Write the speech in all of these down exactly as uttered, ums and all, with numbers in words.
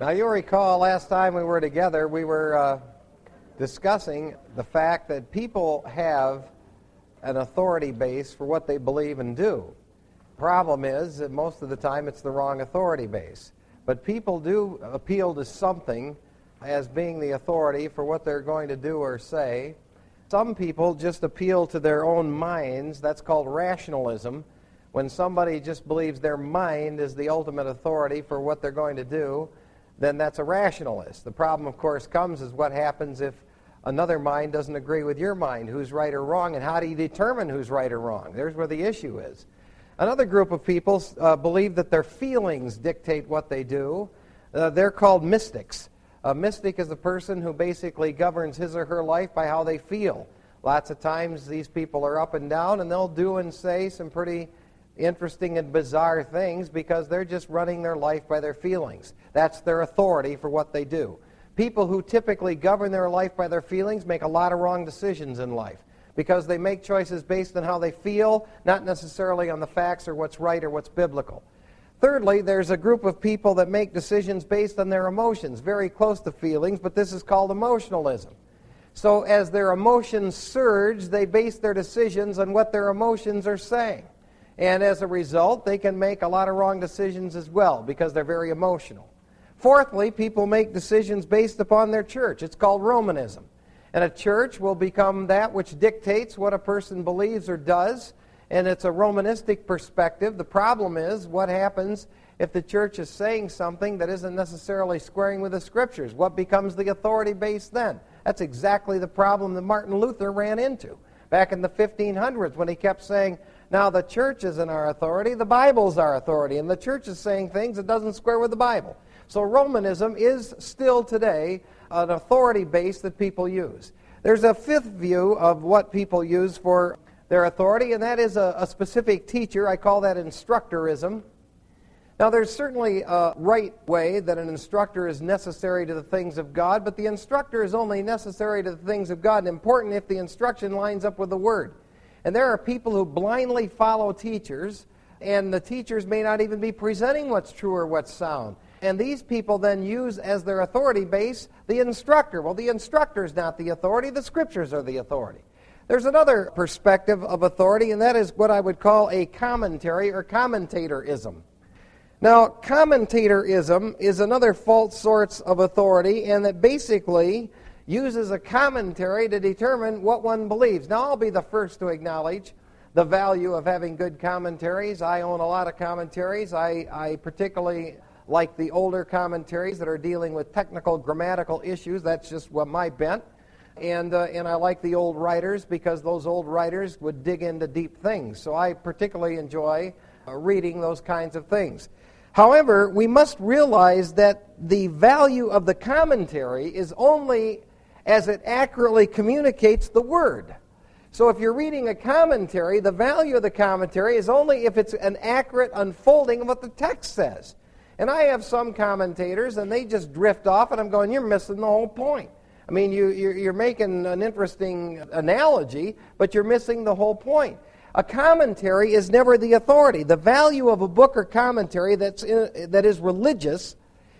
Now, you'll recall last time we were together, we were uh, discussing the fact that people have an authority base for what they believe and do. Problem is that most of the time it's the wrong authority base. But people do appeal to something as being the authority for what they're going to do or say. Some people just appeal to their own minds. That's called rationalism. When somebody just believes their mind is the ultimate authority for what they're going to do, then that's a rationalist. The problem, of course, comes is what happens if another mind doesn't agree with your mind, who's right or wrong, and how do you determine who's right or wrong? There's where the issue is. Another group of people uh, believe that their feelings dictate what they do. Uh, they're called mystics. A mystic is a person who basically governs his or her life by how they feel. Lots of times these people are up and down, and they'll do and say some pretty interesting and bizarre things because they're just running their life by their feelings. That's their authority for what they do. People who typically govern their life by their feelings make a lot of wrong decisions in life because they make choices based on how they feel, not necessarily on the facts or what's right or what's biblical. Thirdly, there's a group of people that make decisions based on their emotions, very close to feelings, but this is called emotionalism. So as their emotions surge, they base their decisions on what their emotions are saying. And as a result, they can make a lot of wrong decisions as well because they're very emotional. Fourthly, people make decisions based upon their church. It's called Romanism. And a church will become that which dictates what a person believes or does, and it's a Romanistic perspective. The problem is what happens if the church is saying something that isn't necessarily squaring with the Scriptures? What becomes the authority base then? That's exactly the problem that Martin Luther ran into back in the fifteen hundreds when he kept saying, now the church isn't our authority, the Bible's our authority, and the church is saying things that doesn't square with the Bible. So Romanism is still today an authority base that people use. There's a fifth view of what people use for their authority, and that is a, a specific teacher. I call that instructorism. Now, there's certainly a right way that an instructor is necessary to the things of God, but the instructor is only necessary to the things of God and important if the instruction lines up with the Word. And there are people who blindly follow teachers, and the teachers may not even be presenting what's true or what's sound. And these people then use as their authority base the instructor. Well, the instructor is not the authority, the Scriptures are the authority. There's another perspective of authority, and that is what I would call a commentary or commentatorism. Now, commentatorism is another false source of authority, and that basically uses a commentary to determine what one believes. Now, I'll be the first to acknowledge the value of having good commentaries. I own a lot of commentaries. I, I particularly like the older commentaries that are dealing with technical grammatical issues. That's just what my bent. And, uh, and I like the old writers because those old writers would dig into deep things. So I particularly enjoy uh, reading those kinds of things. However, we must realize that the value of the commentary is only as it accurately communicates the Word. So if you're reading a commentary, the value of the commentary is only if it's an accurate unfolding of what the text says. And I have some commentators, and they just drift off, and I'm going, you're missing the whole point. I mean, you, you're, you're making an interesting analogy, but you're missing the whole point. A commentary is never the authority. The value of a book or commentary that's in, that is religious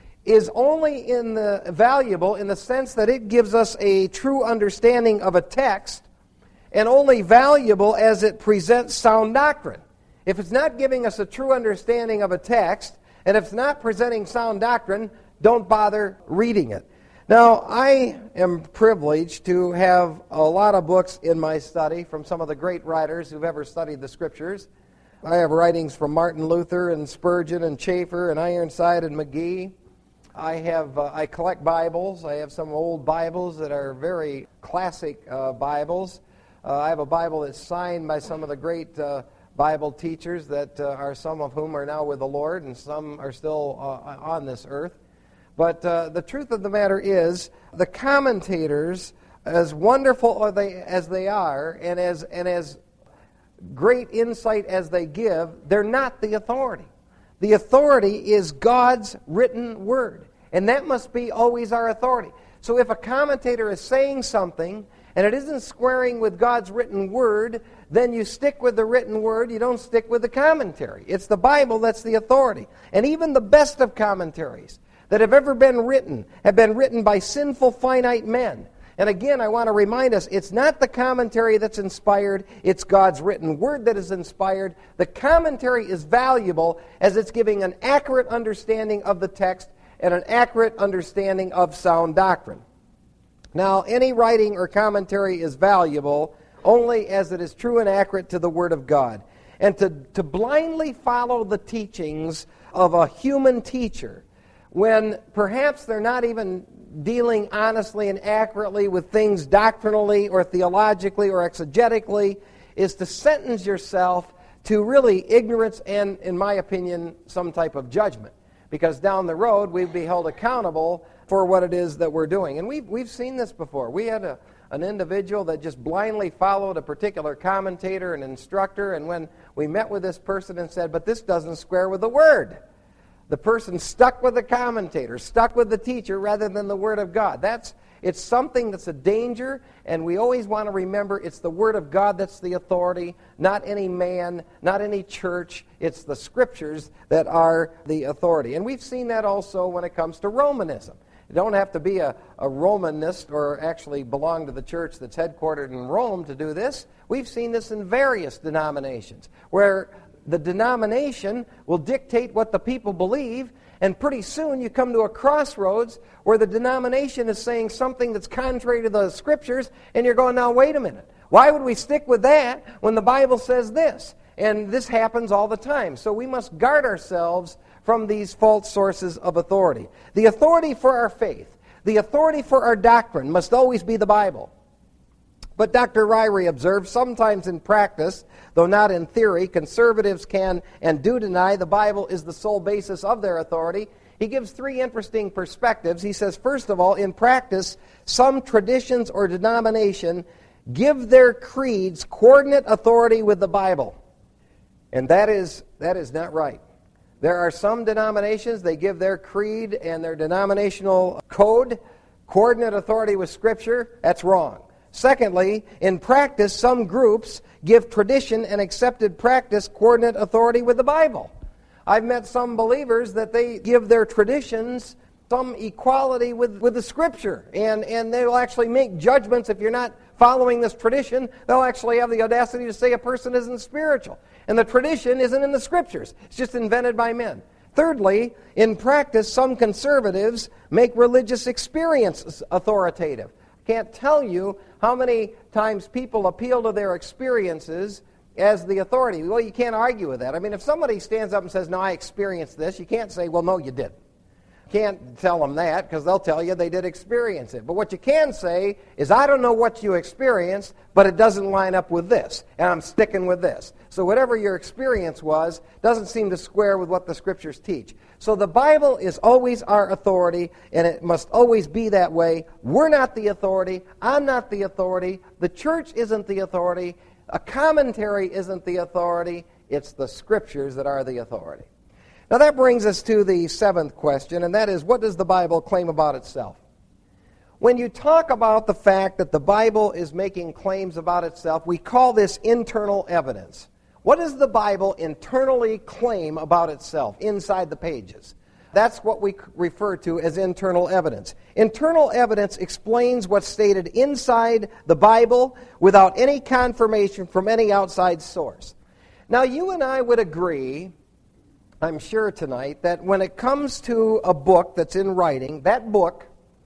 is only in the valuable in the sense that it gives us a true understanding of a text, and only valuable as it presents sound doctrine. If it's not giving us a true understanding of a text, and if it's not presenting sound doctrine, don't bother reading it. Now, I am privileged to have a lot of books in my study from some of the great writers who've ever studied the Scriptures. I have writings from Martin Luther and Spurgeon and Chafer and Ironside and McGee. I have uh, I collect Bibles. I have some old Bibles that are very classic uh, Bibles. Uh, I have a Bible that's signed by some of the great uh, Bible teachers that uh, are some of whom are now with the Lord and some are still uh, on this earth. But uh, the truth of the matter is, the commentators, as wonderful as they, as they are, and as and as great insight as they give, they're not the authority. The authority is God's written word, and that must be always our authority. So if a commentator is saying something and it isn't squaring with God's written word, then you stick with the written word, you don't stick with the commentary. It's the Bible that's the authority. And even the best of commentaries, that have ever been written have been written by sinful, finite men. And again, I want to remind us, it's not the commentary that's inspired, it's God's written word that is inspired. The commentary is valuable as it's giving an accurate understanding of the text and an accurate understanding of sound doctrine. Now, any writing or commentary is valuable only as it is true and accurate to the Word of God. And to, to blindly follow the teachings of a human teacher when perhaps they're not even dealing honestly and accurately with things doctrinally or theologically or exegetically is to sentence yourself to really ignorance and, in my opinion, some type of judgment. Because down the road, we'd be held accountable for what it is that we're doing. And we've, we've seen this before. We had a, an individual that just blindly followed a particular commentator and instructor, and when we met with this person and said, but this doesn't square with the Word, the person stuck with the commentator, stuck with the teacher rather than the Word of God. That's It's something that's a danger, and we always want to remember it's the Word of God that's the authority, not any man, not any church. It's the Scriptures that are the authority. And we've seen that also when it comes to Romanism. You don't have to be a, a Romanist or actually belong to the church that's headquartered in Rome to do this. We've seen this in various denominations, where the denomination will dictate what the people believe, and pretty soon you come to a crossroads where the denomination is saying something that's contrary to the Scriptures, and you're going, now wait a minute. Why would we stick with that when the Bible says this? And this happens all the time. So we must guard ourselves from these false sources of authority. The authority for our faith, the authority for our doctrine must always be the Bible. But Doctor Ryrie observes, sometimes in practice, though not in theory, conservatives can and do deny the Bible is the sole basis of their authority. He gives three interesting perspectives. He says, first of all, in practice, some traditions or denomination give their creeds coordinate authority with the Bible. And that is, that is not right. There are some denominations, they give their creed and their denominational code coordinate authority with Scripture. That's wrong. Secondly, in practice, some groups give tradition and accepted practice coordinate authority with the Bible. I've met some believers that they give their traditions some equality with, with the Scripture, and, and they'll actually make judgments. If you're not following this tradition, they'll actually have the audacity to say a person isn't spiritual. And the tradition isn't in the Scriptures. It's just invented by men. Thirdly, in practice, some conservatives make religious experience authoritative. Can't tell you how many times people appeal to their experiences as the authority. Well, you can't argue with that. I mean, if somebody stands up and says, no, I experienced this, you can't say, well, no, you didn't. You can't tell them that because they'll tell you they did experience it. But what you can say is, I don't know what you experienced, but it doesn't line up with this, and I'm sticking with this. So whatever your experience was doesn't seem to square with what the Scriptures teach. So the Bible is always our authority, and it must always be that way. We're not the authority. I'm not the authority. The church isn't the authority. A commentary isn't the authority. It's the Scriptures that are the authority. Now that brings us to the seventh question, and that is, what does the Bible claim about itself? When you talk about the fact that the Bible is making claims about itself, we call this internal evidence. What does the Bible internally claim about itself inside the pages? That's what we refer to as internal evidence. Internal evidence explains what's stated inside the Bible without any confirmation from any outside source. Now, you and I would agree, I'm sure tonight, that when it comes to a book that's in writing, that book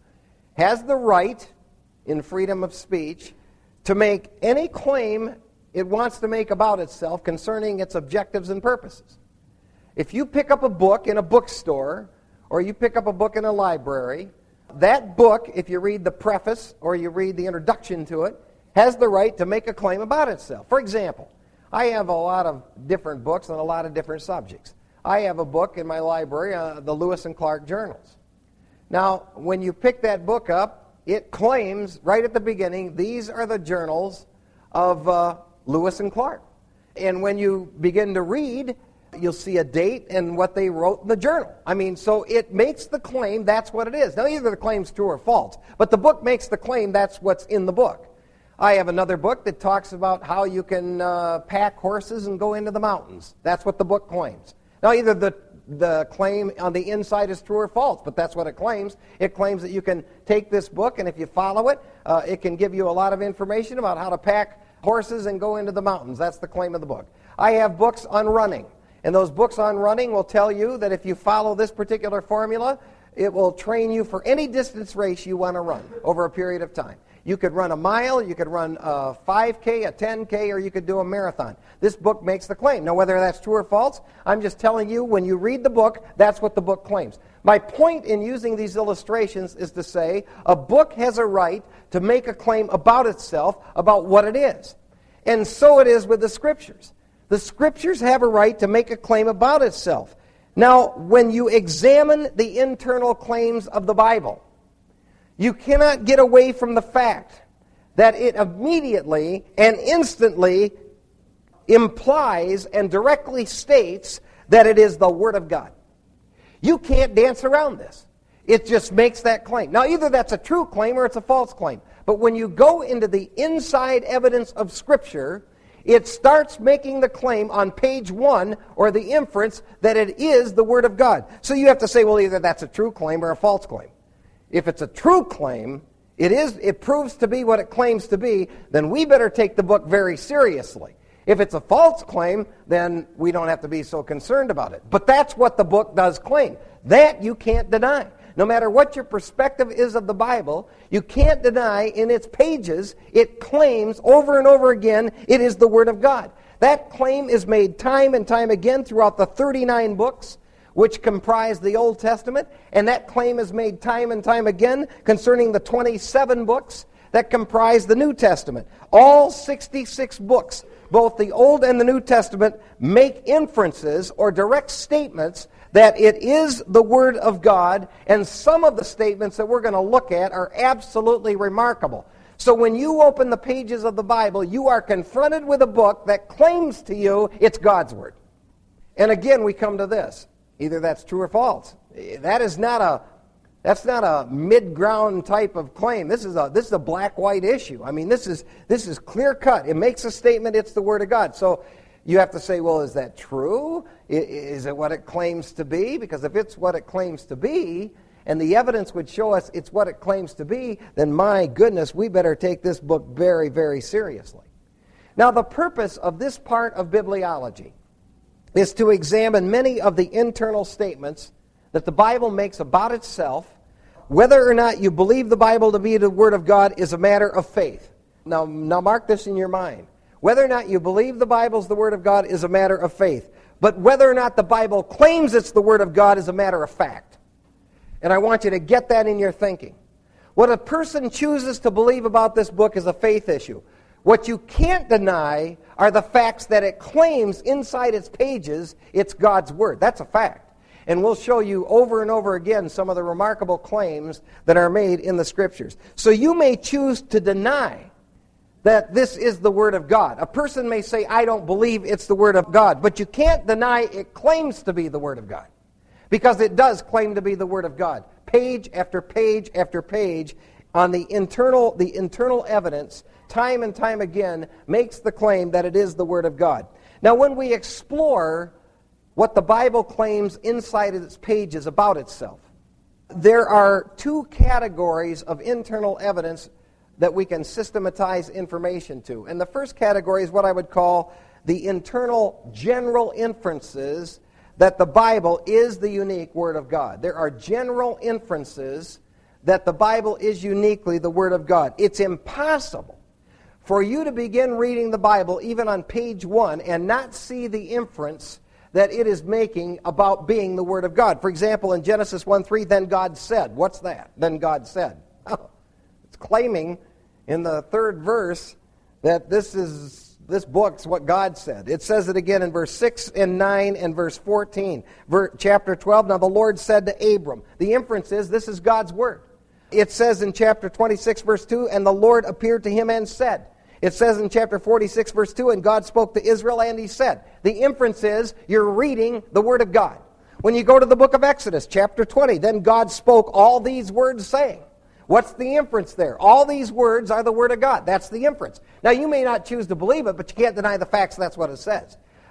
has the right, in freedom of speech, to make any claim it wants to make about itself concerning its objectives and purposes. If you pick up a book in a bookstore, or you pick up a book in a library, that book, if you read the preface or you read the introduction to it, has the right to make a claim about itself. For example, I have a lot of different books on a lot of different subjects. I have a book in my library, uh, the Lewis and Clark Journals. Now, when you pick that book up, it claims right at the beginning, these are the journals of uh, Lewis and Clark. And when you begin to read, you'll see a date and what they wrote in the journal. I mean, so it makes the claim that's what it is. Now, either the claim's true or false, but the book makes the claim that's what's in the book. I have another book that talks about how you can uh, pack horses and go into the mountains. That's what the book claims. Now, either the the claim on the inside is true or false, but that's what it claims. It claims that you can take this book, and if you follow it, uh, it can give you a lot of information about how to pack horses and go into the mountains. That's the claim of the book. I have books on running, and those books on running will tell you that if you follow this particular formula, it will train you for any distance race you want to run over a period of time. You could run a mile, you could run a five K, a ten K, or you could do a marathon. This book makes the claim. Now, whether that's true or false, I'm just telling you, when you read the book, that's what the book claims. My point in using these illustrations is to say a book has a right to make a claim about itself, about what it is. And so it is with the Scriptures. The Scriptures have a right to make a claim about itself. Now, when you examine the internal claims of the Bible, you cannot get away from the fact that it immediately and instantly implies and directly states that it is the Word of God. You can't dance around this. It just makes that claim. Now, either that's a true claim or it's a false claim. But when you go into the inside evidence of Scripture, it starts making the claim on page one, or the inference, that it is the Word of God. So you have to say, well, either that's a true claim or a false claim. If it's a true claim, it is, it proves to be what it claims to be, then we better take the book very seriously. If it's a false claim, then we don't have to be so concerned about it. But that's what the book does claim. That you can't deny. No matter what your perspective is of the Bible, you can't deny in its pages, it claims over and over again it is the Word of God. That claim is made time and time again throughout the thirty-nine books which comprise the Old Testament, and that claim is made time and time again concerning the twenty-seven books that comprise the New Testament. All sixty-six books, both the Old and the New Testament, make inferences or direct statements that it is the Word of God, and some of the statements that we're going to look at are absolutely remarkable. So when you open the pages of the Bible, you are confronted with a book that claims to you it's God's Word. And again, we come to this. Either that's true or false. That is not a that's not a mid-ground type of claim. This is a this is a black-white issue. I mean, this is this is clear-cut. It makes a statement it's the Word of God. So you have to say, well, is that true? Is it what it claims to be? Because if it's what it claims to be, and the evidence would show us it's what it claims to be, then my goodness, we better take this book very, very seriously. Now, the purpose of this part of bibliology is to examine many of the internal statements that the Bible makes about itself. Whether or not you believe the Bible to be the Word of God is a matter of faith. Now, now mark this in your mind. Whether or not you believe the Bible is the Word of God is a matter of faith. But whether or not the Bible claims it's the Word of God is a matter of fact. And I want you to get that in your thinking. What a person chooses to believe about this book is a faith issue. What you can't deny are the facts that it claims inside its pages it's God's Word. That's a fact. And we'll show you over and over again some of the remarkable claims that are made in the Scriptures. So you may choose to deny that this is the Word of God. A person may say, I don't believe it's the Word of God. But you can't deny it claims to be the Word of God. Because it does claim to be the Word of God. Page after page after page on the internal, the internal evidence, time and time again, makes the claim that it is the Word of God. Now, when we explore what the Bible claims inside of its pages about itself, there are two categories of internal evidence that we can systematize information to. And the first category is what I would call the internal general inferences that the Bible is the unique Word of God. There are general inferences that the Bible is uniquely the Word of God. It's impossible for you to begin reading the Bible, even on page one, and not see the inference that it is making about being the Word of God. For example, in Genesis one three, then God said. What's that? Then God said. Oh, it's claiming in the third verse that this is this book's what God said. It says it again in verse six and nine and verse fourteen. Ver, chapter twelve, now the Lord said to Abram. The inference is this is God's Word. It says in chapter twenty-six, verse two, and the Lord appeared to him and said. It says in chapter forty-six, verse two, and God spoke to Israel and he said. The inference is you're reading the Word of God. When you go to the book of Exodus, chapter twenty, then God spoke all these words saying. What's the inference there? All these words are the Word of God. That's the inference. Now, you may not choose to believe it, but you can't deny the facts that's what it says.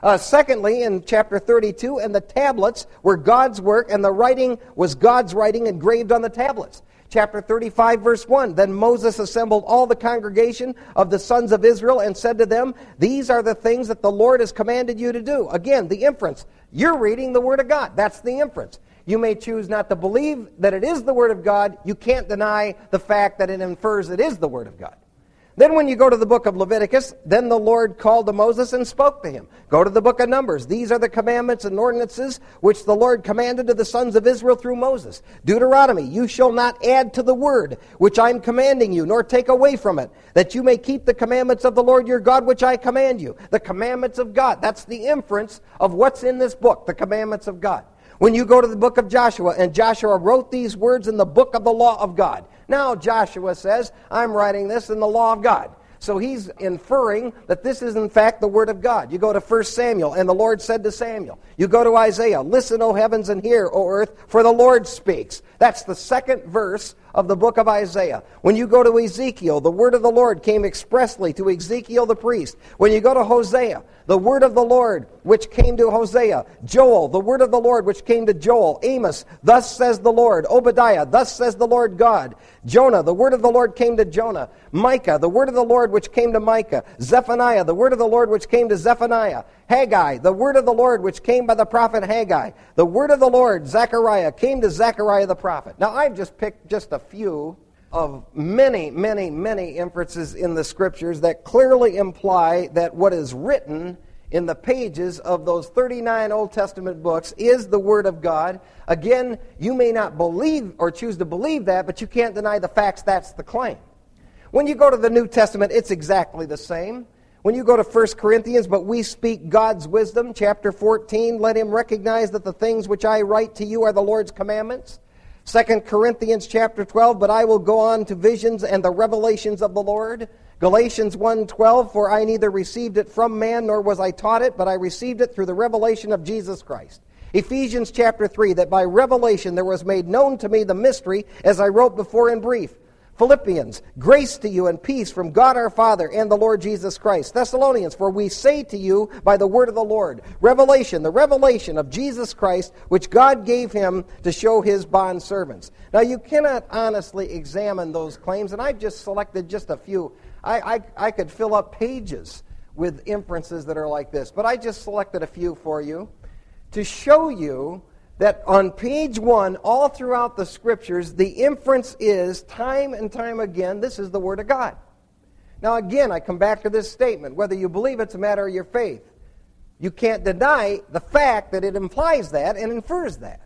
Uh, secondly, in chapter thirty-two, and the tablets were God's work, and the writing was God's writing engraved on the tablets. Chapter thirty-five, verse one, then Moses assembled all the congregation of the sons of Israel and said to them, these are the things that the Lord has commanded you to do. Again, the inference. You're reading the Word of God. That's the inference. You may choose not to believe that it is the Word of God. You can't deny the fact that it infers it is the Word of God. Then when you go to the book of Leviticus, then the Lord called to Moses and spoke to him. Go to the book of Numbers. These are the commandments and ordinances which the Lord commanded to the sons of Israel through Moses. Deuteronomy, you shall not add to the word which I am commanding you, nor take away from it, that you may keep the commandments of the Lord your God which I command you. The commandments of God. That's the inference of what's in this book, the commandments of God. When you go to the book of Joshua, and Joshua wrote these words in the book of the law of God. Now Joshua says, I'm writing this in the law of God. So he's inferring that this is in fact the word of God. You go to First Samuel, and the Lord said to Samuel. You go to Isaiah, listen, O heavens, and hear, O earth, for the Lord speaks. That's the second verse of the book of Isaiah. When you go to Ezekiel, the word of the Lord came expressly to Ezekiel the priest. When you go to Hosea, the word of the Lord which came to Hosea. Joel, the word of the Lord which came to Joel. Amos, thus says the Lord. Obadiah, thus says the Lord God. Jonah, the word of the Lord came to Jonah. Micah, the word of the Lord which came to Micah. Zephaniah, the word of the Lord which came to Zephaniah. Haggai, the word of the Lord which came by the prophet Haggai. The word of the Lord, Zechariah, came to Zechariah the prophet. Now I've just picked just a few of many, many, many inferences in the Scriptures that clearly imply that what is written in the pages of those thirty-nine Old Testament books is the Word of God. Again, you may not believe or choose to believe that, but you can't deny the facts. That's the claim. When you go to the New Testament, it's exactly the same. When you go to First Corinthians, but we speak God's wisdom, chapter fourteen, let him recognize that the things which I write to you are the Lord's commandments. Second Corinthians chapter twelve, but I will go on to visions and the revelations of the Lord. Galatians one twelve, for I neither received it from man nor was I taught it, but I received it through the revelation of Jesus Christ. Ephesians chapter three, that by revelation there was made known to me the mystery, as I wrote before in brief. Philippians, grace to you and peace from God our Father and the Lord Jesus Christ. Thessalonians, for we say to you by the word of the Lord. Revelation, the revelation of Jesus Christ, which God gave him to show his bondservants. Now you cannot honestly examine those claims, and I've just selected just a few. I, I, I could fill up pages with inferences that are like this, but I just selected a few for you to show you that on page one, all throughout the Scriptures, the inference is, time and time again, this is the Word of God. Now again, I come back to this statement. Whether you believe it's a matter of your faith, you can't deny the fact that it implies that and infers that.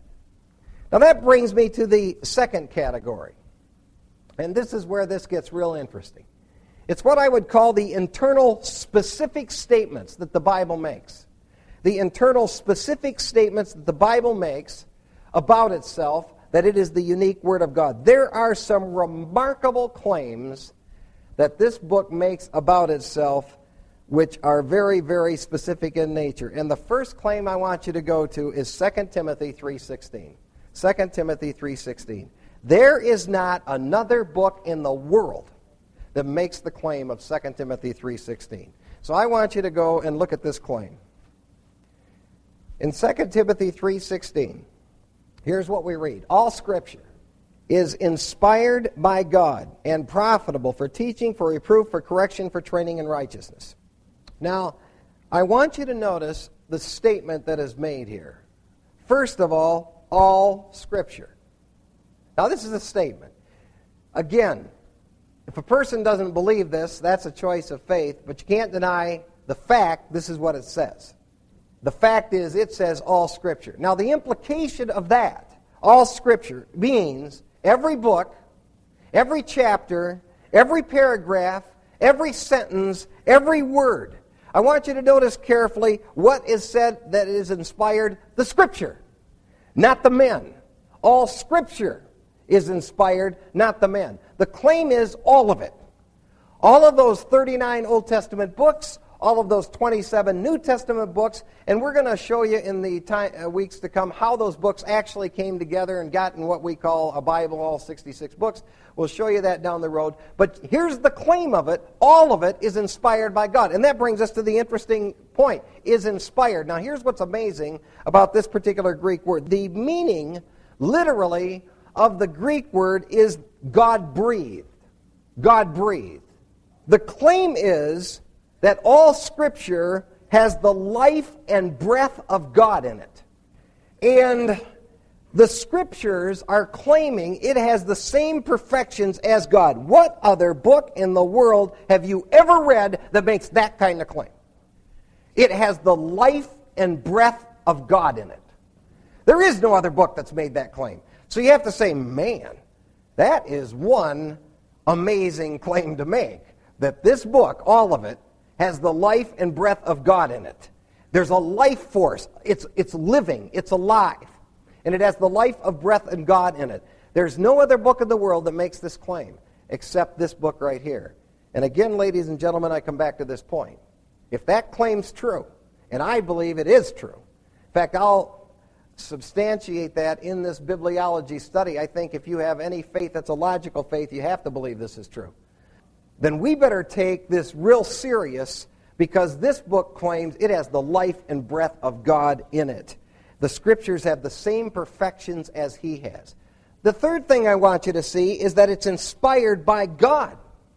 Now that brings me to the second category. And this is where this gets real interesting. It's what I would call the internal specific statements that the Bible makes. The internal specific statements that the Bible makes about itself, that it is the unique Word of God. There are some remarkable claims that this book makes about itself which are very, very specific in nature. And the first claim I want you to go to is Second Timothy three sixteen. Second Timothy three sixteen. There is not another book in the world that makes the claim of Second Timothy three sixteen. So I want you to go and look at this claim. In Second Timothy three sixteen, here's what we read. All Scripture is inspired by God and profitable for teaching, for reproof, for correction, for training in righteousness. Now, I want you to notice the statement that is made here. First of all, all Scripture. Now, this is a statement. Again, if a person doesn't believe this, that's a choice of faith, but you can't deny the fact this is what it says. The fact is, it says all Scripture. Now, the implication of that, all Scripture, means every book, every chapter, every paragraph, every sentence, every word. I want you to notice carefully what is said that is inspired, the Scripture, not the men. All Scripture is inspired, not the men. The claim is all of it. All of those thirty-nine Old Testament books, all of those twenty-seven New Testament books, and we're going to show you in the time, uh, weeks to come how those books actually came together and got in what we call a Bible, all sixty-six books. We'll show you that down the road. But here's the claim of it. All of it is inspired by God. And that brings us to the interesting point, is inspired. Now here's what's amazing about this particular Greek word. The meaning, literally, of the Greek word is God breathed. God breathed. The claim is that all Scripture has the life and breath of God in it. And the Scriptures are claiming it has the same perfections as God. What other book in the world have you ever read that makes that kind of claim? It has the life and breath of God in it. There is no other book that's made that claim. So you have to say, man, that is one amazing claim to make, that this book, all of it, has the life and breath of God in it. There's a life force. It's, it's living. It's alive. And it has the life of breath and God in it. There's no other book in the world that makes this claim except this book right here. And again, ladies and gentlemen, I come back to this point. If that claim's true, and I believe it is true, in fact, I'll substantiate that in this bibliology study. I think if you have any faith that's a logical faith, you have to believe this is true. Then we better take this real serious, because this book claims it has the life and breath of God in it. The Scriptures have the same perfections as He has. The third thing I want you to see is that it's inspired by God.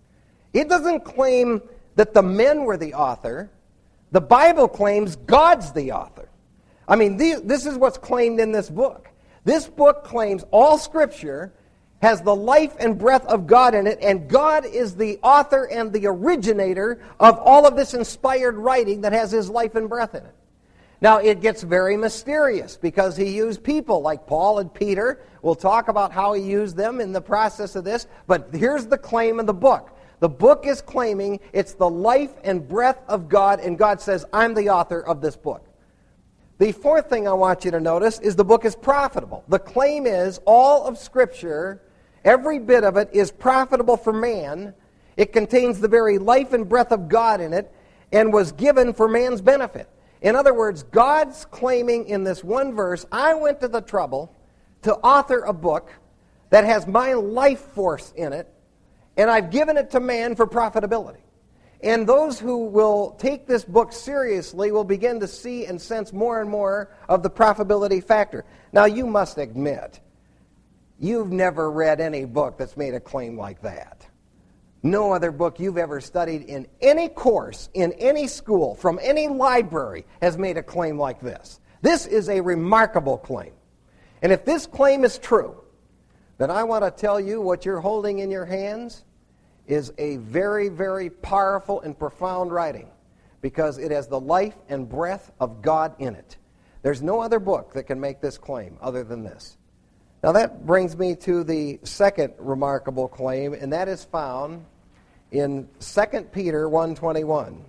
It doesn't claim that the men were the author. The Bible claims God's the author. I mean, this is what's claimed in this book. This book claims all Scripture has the life and breath of God in it, and God is the author and the originator of all of this inspired writing that has His life and breath in it. Now, it gets very mysterious because He used people like Paul and Peter. We'll talk about how He used them in the process of this, but here's the claim of the book. The book is claiming it's the life and breath of God, and God says, I'm the author of this book. The fourth thing I want you to notice is the book is profitable. The claim is all of Scripture, every bit of it, is profitable for man. It contains the very life and breath of God in it and was given for man's benefit. In other words, God's claiming in this one verse, I went to the trouble to author a book that has my life force in it, and I've given it to man for profitability. And those who will take this book seriously will begin to see and sense more and more of the profitability factor. Now, you must admit, you've never read any book that's made a claim like that. No other book you've ever studied in any course, in any school, from any library has made a claim like this. This is a remarkable claim. And if this claim is true, then I want to tell you what you're holding in your hands is a very, very powerful and profound writing, because it has the life and breath of God in it. There's no other book that can make this claim other than this. Now that brings me to the second remarkable claim, and that is found in Second Peter one twenty-one.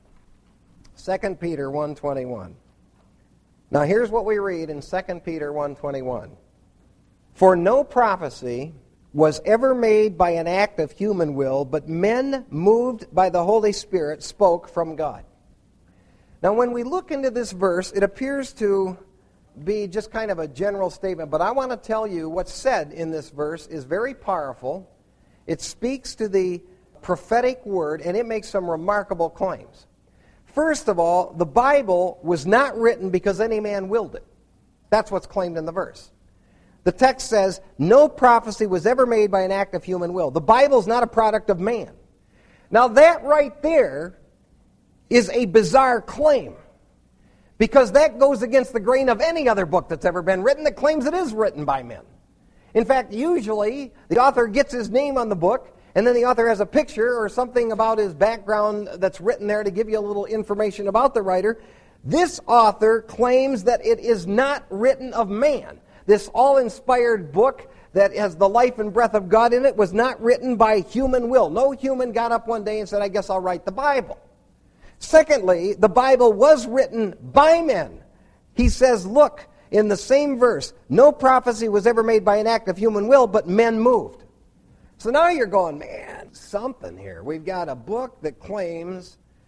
Second Peter one twenty-one. Now here's what we read in Second Peter one twenty-one. For no prophecy was ever made by an act of human will, but men moved by the Holy Spirit spoke from God. Now when we look into this verse, it appears to be just kind of a general statement, but I want to tell you what's said in this verse is very powerful. It speaks to the prophetic word, and it makes some remarkable claims. First of all, the Bible was not written because any man willed it. That's what's claimed in the verse. The text says, no prophecy was ever made by an act of human will. The Bible is not a product of man. Now that right there is a bizarre claim, because that goes against the grain of any other book that's ever been written that claims it is written by men. In fact, usually the author gets his name on the book, and then the author has a picture or something about his background that's written there to give you a little information about the writer. This author claims that it is not written of man. This all-inspired book that has the life and breath of God in it was not written by human will. No human got up one day and said, I guess I'll write the Bible. Secondly, the Bible was written by men. He says, look, in the same verse, no prophecy was ever made by an act of human will, but men moved. So now you're going, man, something here. We've got a book that claims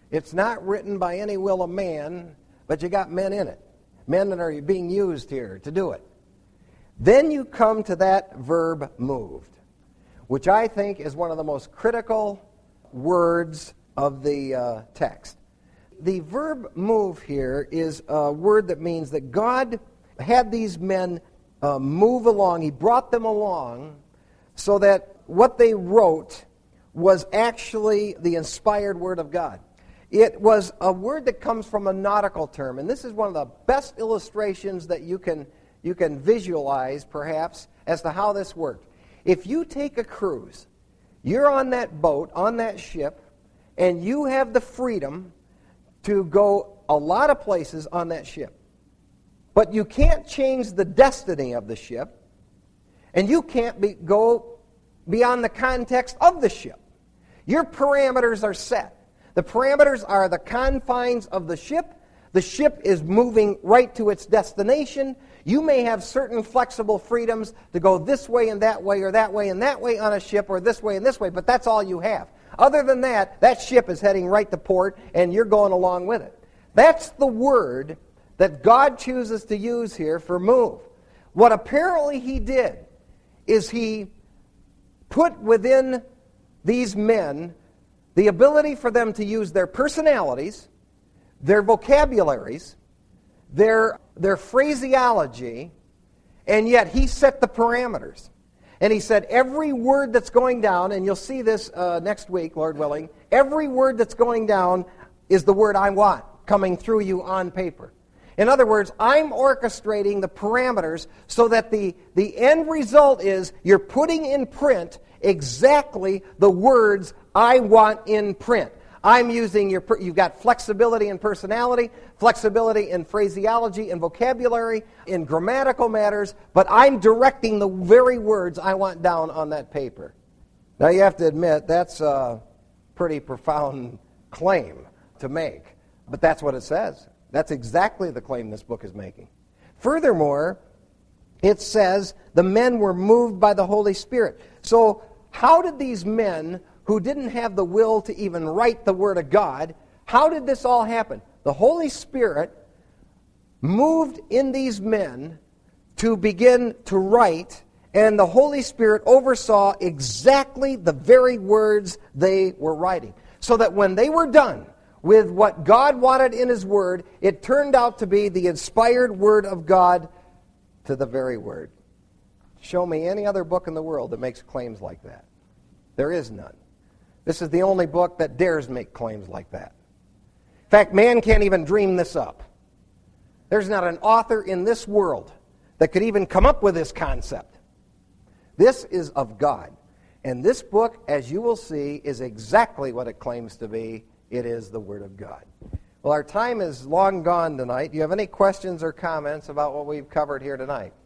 It's not written by any will of man, but you got men in it. Men that are being used here to do it. Then you come to that verb moved, which I think is one of the most critical words of the uh, text. The verb move here is a word that means that God had these men uh, move along. He brought them along so that what they wrote was actually the inspired word of God. It was a word that comes from a nautical term, and this is one of the best illustrations that you can you can visualize, perhaps, as to how this worked. If you take a cruise, you're on that boat, on that ship, and you have the freedom to go a lot of places on that ship. But you can't change the destiny of the ship, and you can't be, go beyond the context of the ship. Your parameters are set. The parameters are the confines of the ship. The ship is moving right to its destination. You may have certain flexible freedoms to go this way and that way or that way and that way on a ship or this way and this way, but that's all you have. Other than that, that ship is heading right to port and you're going along with it. That's the word that God chooses to use here for move. What apparently he did is he put within these men the ability for them to use their personalities, their vocabularies, their, their phraseology, and yet he set the parameters. And he said every word that's going down, and you'll see this uh, next week, Lord willing, every word that's going down is the word I want coming through you on paper. In other words, I'm orchestrating the parameters so that the, the end result is you're putting in print exactly the words I want in print. I'm using your, you've got flexibility in personality, flexibility in phraseology and vocabulary, in grammatical matters, but I'm directing the very words I want down on that paper. Now you have to admit, that's a pretty profound claim to make, but that's what it says. That's exactly the claim this book is making. Furthermore, it says the men were moved by the Holy Spirit. So how did these men who didn't have the will to even write the Word of God, how did this all happen? The Holy Spirit moved in these men to begin to write, and the Holy Spirit oversaw exactly the very words they were writing. So that when they were done with what God wanted in His Word, it turned out to be the inspired Word of God to the very word. Show me any other book in the world that makes claims like that. There is none. This is the only book that dares make claims like that. In fact, man can't even dream this up. There's not an author in this world that could even come up with this concept. This is of God. And this book, as you will see, is exactly what it claims to be. It is the Word of God. Well, our time is long gone tonight. Do you have any questions or comments about what we've covered here tonight?